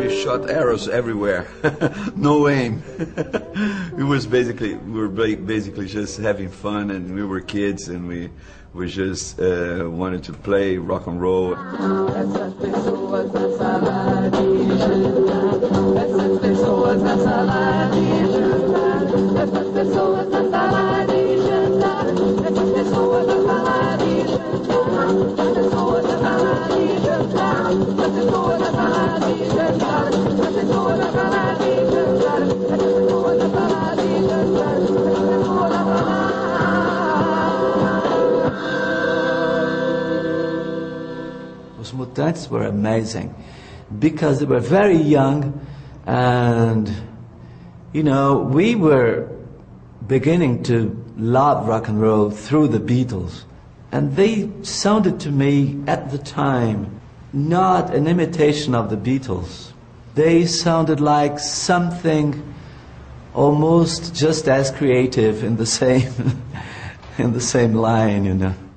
we shot arrows everywhere. No aim. We were basically just having fun, and we were kids, and we just wanted to play rock and roll. Essas pessoas na sala de jantar, essas pessoas na sala de jantar, essas pessoas na sala de jantar, essas pessoas na sala de jantar, as pessoas na sala de jantar, as pessoas na sala de jantar, as pessoas na sala de jantar, as pessoas na sala de jantar, as pessoas na sala. Os Mutantes were amazing because they were very young, and we were beginning to love rock and roll through the Beatles, and they sounded to me at the time not an imitation of the Beatles. They sounded like something almost just as creative in the same in the same line,